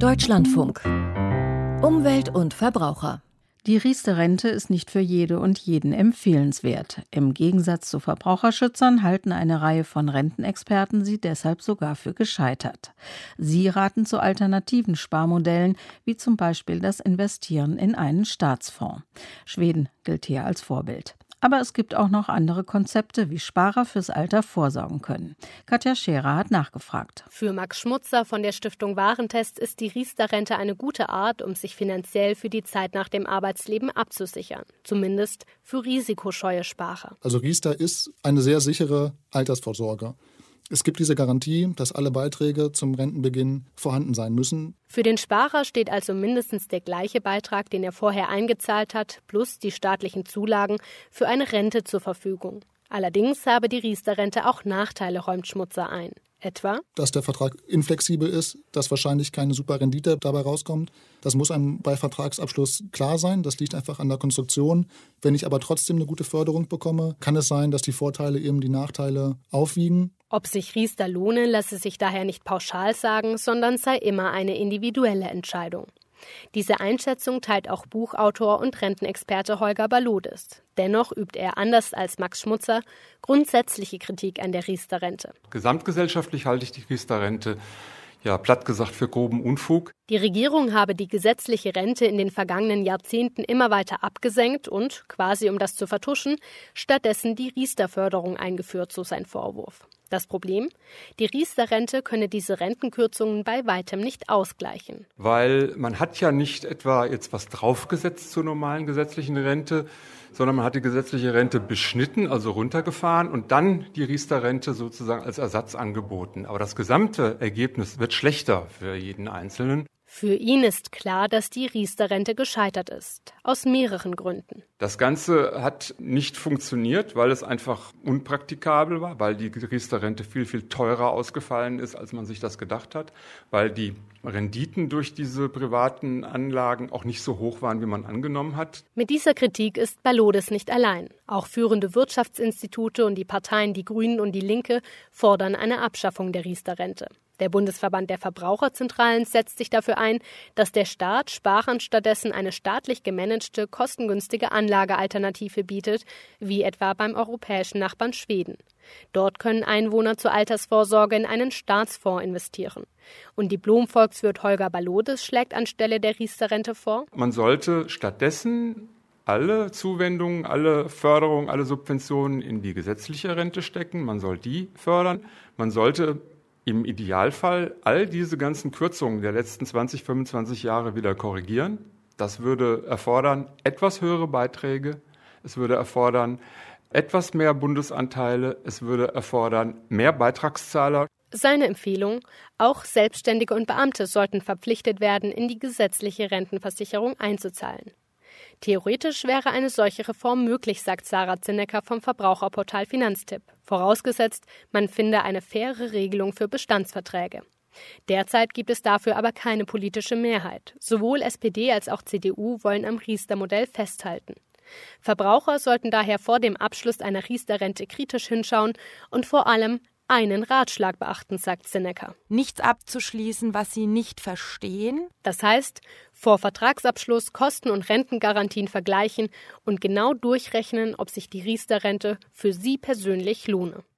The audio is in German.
Deutschlandfunk. Umwelt und Verbraucher. Die Riester-Rente ist nicht für jede und jeden empfehlenswert. Im Gegensatz zu Verbraucherschützern halten eine Reihe von Rentenexperten sie deshalb sogar für gescheitert. Sie raten zu alternativen Sparmodellen, wie zum Beispiel das Investieren in einen Staatsfonds. Schweden gilt hier als Vorbild. Aber es gibt auch noch andere Konzepte, wie Sparer fürs Alter vorsorgen können. Katja Scherer hat nachgefragt. Für Max Schmutzer von der Stiftung Warentest ist die Riester-Rente eine gute Art, um sich finanziell für die Zeit nach dem Arbeitsleben abzusichern. Zumindest für risikoscheue Sparer. Also Riester ist eine sehr sichere Altersvorsorge. Es gibt diese Garantie, dass alle Beiträge zum Rentenbeginn vorhanden sein müssen. Für den Sparer steht also mindestens der gleiche Beitrag, den er vorher eingezahlt hat, plus die staatlichen Zulagen für eine Rente zur Verfügung. Allerdings habe die Riester-Rente auch Nachteile, räumt Schmutzer ein. Etwa, dass der Vertrag inflexibel ist, dass wahrscheinlich keine super Rendite dabei rauskommt. Das muss einem bei Vertragsabschluss klar sein. Das liegt einfach an der Konstruktion. Wenn ich aber trotzdem eine gute Förderung bekomme, kann es sein, dass die Vorteile eben die Nachteile aufwiegen. Ob sich Riester lohne, lasse sich daher nicht pauschal sagen, sondern sei immer eine individuelle Entscheidung. Diese Einschätzung teilt auch Buchautor und Rentenexperte Holger Balodes. Dennoch übt er, anders als Max Schmutzer, grundsätzliche Kritik an der Riester-Rente. Gesamtgesellschaftlich halte ich die Riester-Rente, platt gesagt, für groben Unfug. Die Regierung habe die gesetzliche Rente in den vergangenen Jahrzehnten immer weiter abgesenkt und, quasi um das zu vertuschen, stattdessen die Riester-Förderung eingeführt, so sein Vorwurf. Das Problem? Die Riester-Rente könne diese Rentenkürzungen bei weitem nicht ausgleichen. Weil man hat ja nicht etwa jetzt was draufgesetzt zur normalen gesetzlichen Rente, sondern man hat die gesetzliche Rente beschnitten, also runtergefahren und dann die Riester-Rente sozusagen als Ersatz angeboten. Aber das gesamte Ergebnis wird schlechter für jeden Einzelnen. Für ihn ist klar, dass die Riester-Rente gescheitert ist. Aus mehreren Gründen. Das Ganze hat nicht funktioniert, weil es einfach unpraktikabel war, weil die Riester-Rente viel, viel teurer ausgefallen ist, als man sich das gedacht hat, weil die Renditen durch diese privaten Anlagen auch nicht so hoch waren, wie man angenommen hat. Mit dieser Kritik ist Balodes nicht allein. Auch führende Wirtschaftsinstitute und die Parteien Die Grünen und Die Linke fordern eine Abschaffung der Riester-Rente. Der Bundesverband der Verbraucherzentralen setzt sich dafür ein, dass der Staat Sparern stattdessen eine staatlich gemanagte, kostengünstige Anlagealternative bietet, wie etwa beim europäischen Nachbarn Schweden. Dort können Einwohner zur Altersvorsorge in einen Staatsfonds investieren. Und Diplom-Volkswirt Holger Balodes schlägt anstelle der Riester-Rente vor: Man sollte stattdessen alle Zuwendungen, alle Förderungen, alle Subventionen in die gesetzliche Rente stecken. Man soll die fördern. Man sollte im Idealfall all diese ganzen Kürzungen der letzten 20, 25 Jahre wieder korrigieren. Das würde erfordern etwas höhere Beiträge. Es würde erfordern etwas mehr Bundesanteile. Es würde erfordern mehr Beitragszahler. Seine Empfehlung: Auch Selbstständige und Beamte sollten verpflichtet werden, in die gesetzliche Rentenversicherung einzuzahlen. Theoretisch wäre eine solche Reform möglich, sagt Sarah Zinnecker vom Verbraucherportal Finanztipp. Vorausgesetzt, man finde eine faire Regelung für Bestandsverträge. Derzeit gibt es dafür aber keine politische Mehrheit. Sowohl SPD als auch CDU wollen am Riester-Modell festhalten. Verbraucher sollten daher vor dem Abschluss einer Riester-Rente kritisch hinschauen und vor allem einen Ratschlag beachten, sagt Zinnecker. Nichts abzuschließen, was sie nicht verstehen. Das heißt, vor Vertragsabschluss Kosten- und Rentengarantien vergleichen und genau durchrechnen, ob sich die Riester-Rente für Sie persönlich lohne.